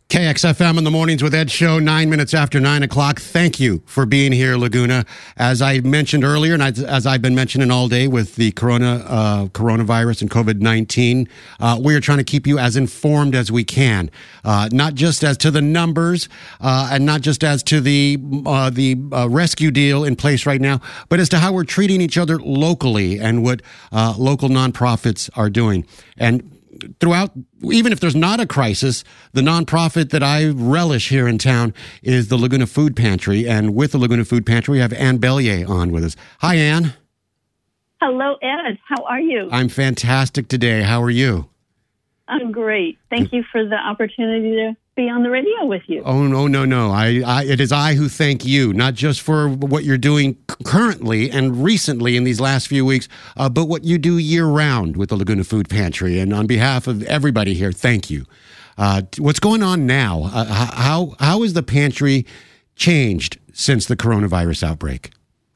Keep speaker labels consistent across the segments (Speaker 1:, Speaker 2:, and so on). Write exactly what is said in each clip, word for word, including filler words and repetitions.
Speaker 1: K X F M in the mornings with Ed show, nine minutes after nine o'clock. Thank you for being here, Laguna. As I mentioned earlier, and as I've been mentioning all day with the corona, uh, coronavirus and COVID nineteen, uh, we are trying to keep you as informed as we can, uh, not just as to the numbers uh, and not just as to the uh, the uh, rescue deal in place right now, but as to how we're treating each other locally and what uh, local nonprofits are doing. And throughout, even if there's not a crisis, the nonprofit that I relish here in town is the Laguna Food Pantry. And with the Laguna Food Pantry, we have Ann Bellier on with us. Hi, Ann.
Speaker 2: Hello, Ed. How are you?
Speaker 1: I'm fantastic today. How are you?
Speaker 2: I'm great. Thank you for the opportunity to be on the radio with you.
Speaker 1: Oh, no, no, no. I, I, it is I who thank you, not just for what you're doing currently and recently in these last few weeks, uh, but what you do year-round with the Laguna Food Pantry. And on behalf of everybody here, thank you. Uh, what's going on now? Uh, how How has the pantry changed since the coronavirus outbreak?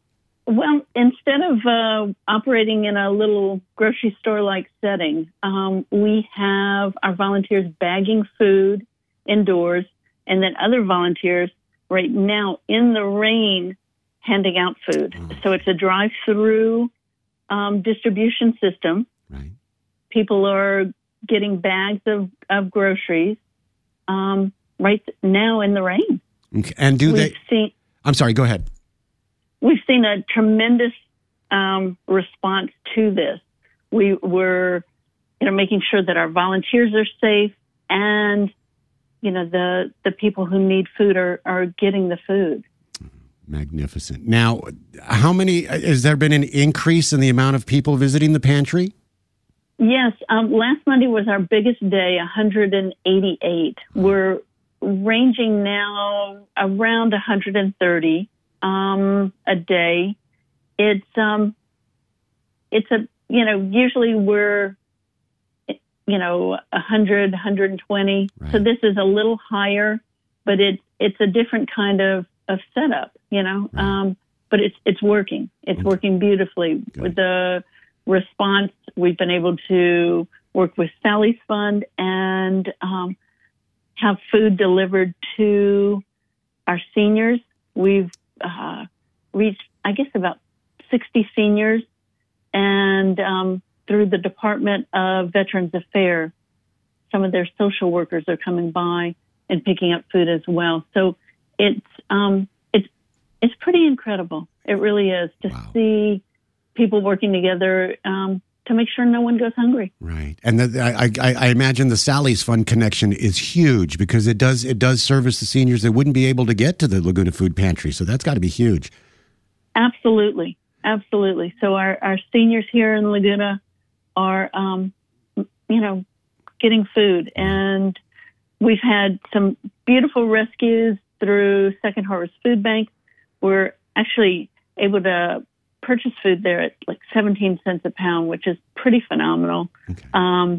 Speaker 2: Well, instead of uh, operating in a little grocery store-like setting, um, we have our volunteers bagging food indoors, and then other volunteers right now in the rain handing out food. Oh. So it's a drive-through um, distribution system.
Speaker 1: Right.
Speaker 2: People are getting bags of, of groceries um, right now in the rain.
Speaker 1: Okay. And do
Speaker 2: We've
Speaker 1: they...
Speaker 2: Seen,
Speaker 1: I'm sorry, go ahead.
Speaker 2: We've seen a tremendous um, response to this. We were, you know, making sure that our volunteers are safe and, you know, the the people who need food are, are getting the food.
Speaker 1: Magnificent. Now, how many, has there been an increase in the amount of people visiting the pantry?
Speaker 2: Yes. Um, last Monday was our biggest day, one hundred eighty-eight. Oh. We're ranging now around one hundred thirty. Um, a day. It's, um, it's a, you know, usually we're, you know, one hundred, one hundred twenty. Right. So this is a little higher, but it's, it's a different kind of, of setup, you know, right. um, but it's, it's working. It's okay. Working beautifully. Good. With the response, we've been able to work with Sally's Fund and, um, have food delivered to our seniors. We've, Uh, reached, I guess, about sixty seniors, and um, through the Department of Veterans Affairs, some of their social workers are coming by and picking up food as well. So it's um, it's it's pretty incredible. It really is to wow. see people working together um, to make sure no one goes hungry.
Speaker 1: Right, and the, I, I, I imagine the Sally's Fund connection is huge because it does it does service the seniors that wouldn't be able to get to the Laguna Food Pantry. So that's got to be huge.
Speaker 2: Absolutely, absolutely. So our, our seniors here in Laguna are, um, you know, getting food, and we've had some beautiful rescues through Second Harvest Food Bank. We're actually able to purchase food there at like seventeen cents a pound, which is pretty phenomenal. Okay. Um,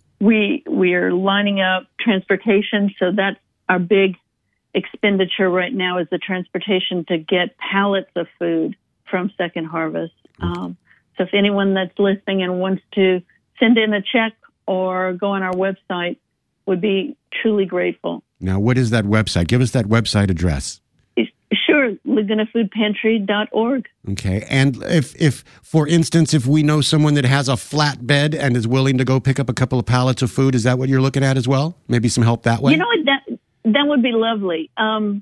Speaker 2: we we are lining up transportation, so that's our big expenditure right now is the transportation to get pallets of food from Second Harvest. Okay. Um, so if anyone that's listening and wants to send in a check or go on our website, would be truly grateful.
Speaker 1: Now, what is that website? Give us that website address.
Speaker 2: Sure, laguna food pantry dot org.
Speaker 1: Okay. And if, if, for instance, if we know someone that has a flatbed and is willing to go pick up a couple of pallets of food, is that what you're looking at as well? Maybe some help that way?
Speaker 2: You know what? That, that would be lovely. Um,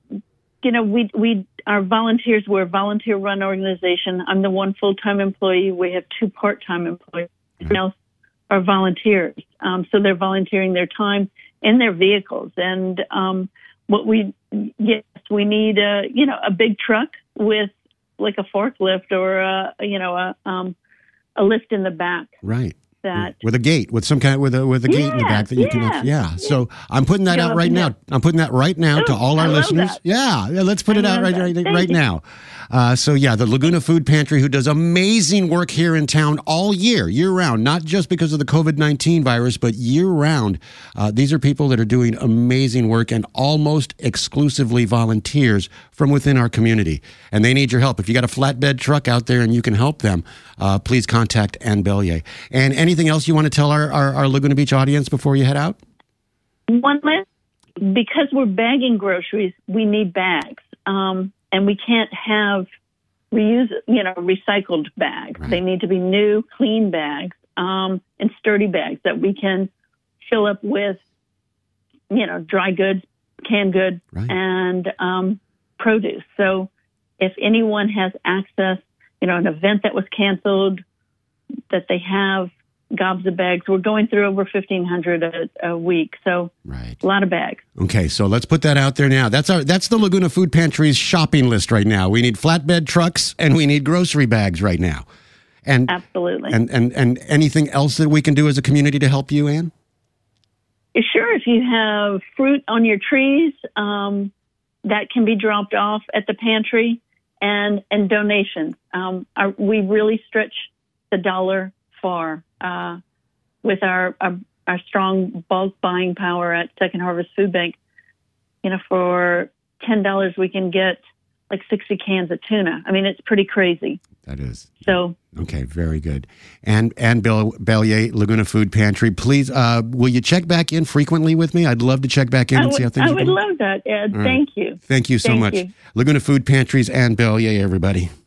Speaker 2: you know, we, we, our volunteers, we're a volunteer-run organization. I'm the one full-time employee. We have two part-time employees. Right. Else are volunteers. Um, so they're volunteering their time in their vehicles. And um, what we, yes, we need a, you know, a big truck with like a forklift or a, you know, a, um, a lift in the back.
Speaker 1: Right.
Speaker 2: That
Speaker 1: with a gate, with some kind, with a with a
Speaker 2: yeah,
Speaker 1: gate in the back that you
Speaker 2: yeah,
Speaker 1: can, yeah. yeah. So I'm putting that
Speaker 2: Go
Speaker 1: out right now. Down. I'm putting that right now
Speaker 2: oh,
Speaker 1: to all our
Speaker 2: I
Speaker 1: listeners.
Speaker 2: Love that.
Speaker 1: Yeah, yeah, let's put
Speaker 2: I
Speaker 1: it out right right, right now. Uh, so yeah, the Laguna Food Pantry, who does amazing work here in town all year, year round, not just because of the COVID nineteen virus, but year round. Uh, these are people that are doing amazing work and almost exclusively volunteers from within our community. And they need your help. If you got a flatbed truck out there and you can help them, uh, please contact Ann Bellier. And anything else you want to tell our, our, our Laguna Beach audience before you head out?
Speaker 2: One last because we're bagging groceries, we need bags. Um, and we can't have reuse, you know, recycled bags.
Speaker 1: Right.
Speaker 2: They need to be new, clean bags, um, and sturdy bags that we can fill up with, you know, dry goods, canned goods,
Speaker 1: right.
Speaker 2: and um, produce. So if anyone has access, you know, an event that was canceled, that they have gobs of bags. We're going through over fifteen hundred a, a week, so
Speaker 1: right.
Speaker 2: a lot of bags.
Speaker 1: Okay, so let's put that out there now. That's our that's the Laguna Food Pantry's shopping list right now. We need flatbed trucks and we need grocery bags right now. And
Speaker 2: absolutely.
Speaker 1: And and and anything else that we can do as a community to help you, Ann?
Speaker 2: Sure. If you have fruit on your trees, um, that can be dropped off at the pantry, and and donations. Um, our, we really stretch the dollar far uh, with our, our our strong bulk buying power at Second Harvest Food Bank. You know, for ten dollars we can get like sixty cans of tuna. I mean, it's pretty crazy.
Speaker 1: That is.
Speaker 2: So
Speaker 1: okay, very good. And and Bill Bellier, Laguna Food Pantry, please, uh, will you check back in frequently with me? I'd love to check back in
Speaker 2: I
Speaker 1: and
Speaker 2: would,
Speaker 1: see how things
Speaker 2: I
Speaker 1: are
Speaker 2: would
Speaker 1: going.
Speaker 2: love that, Ed.
Speaker 1: All right.
Speaker 2: Thank you.
Speaker 1: Thank you so
Speaker 2: Thank
Speaker 1: much.
Speaker 2: you.
Speaker 1: Laguna Food Pantries and Bellier, everybody.